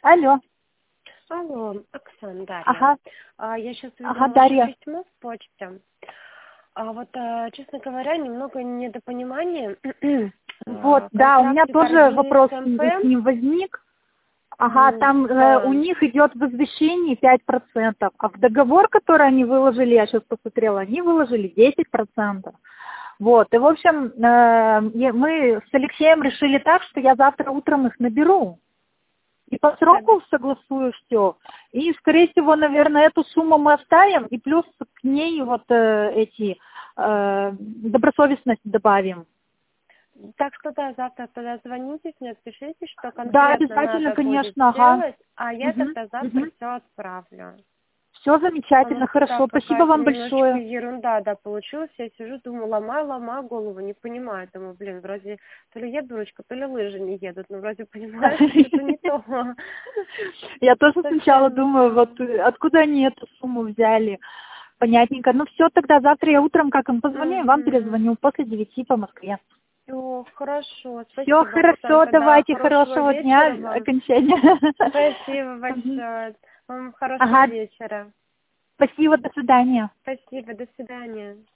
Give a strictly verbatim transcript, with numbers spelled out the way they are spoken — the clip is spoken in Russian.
Алло. Алло, Оксана, Дарья. Ага. А, я сейчас увидела Ага, ваше Дарья. письмо в почте. А вот, а, честно говоря, немного недопонимание. Вот, А, да, у меня контракты тоже торги вопрос с с ним с МП. ним возник. Ага, Мгм, там э, у да. них идет возвещение пять процентов, а в договор, который они выложили, я сейчас посмотрела, они выложили десять процентов. Вот, и в общем, э, я- мы с Алексеем решили так, что я завтра утром их наберу. И по Так, сроку согласую все. И, скорее всего, наверное, эту сумму мы оставим, и плюс к ней вот э, эти э, добросовестность добавим. так что да, завтра тогда звоните мне, пишите, что Да, конкретно обязательно, надо будет конечно, ага. сделать, а я тогда завтра все отправлю. Все Потому замечательно, что хорошо. так Спасибо какая-то вам немножечко большое. ерунда, да, получилась. Я сижу, думаю, ломаю, ломаю голову, не понимаю. Думаю, блин, вроде то ли я дурочка, то ли лыжи не едут. Но вроде понимаю, что что-то не то. Я тоже сначала Совсем не думаю, то. вот э, откуда они эту сумму взяли. Понятненько. Ну все, тогда завтра я утром, как им позвоню, я вам Угу. перезвоню после девяти по Москве. Все, хорошо. Все Спасибо, Оксана. хорошо, Тогда давайте, хорошего хорошего вечера дня, вам. окончания. Спасибо Мгм. большое. Вам хорошего Ага, вечера. спасибо, до свидания. Спасибо, до свидания.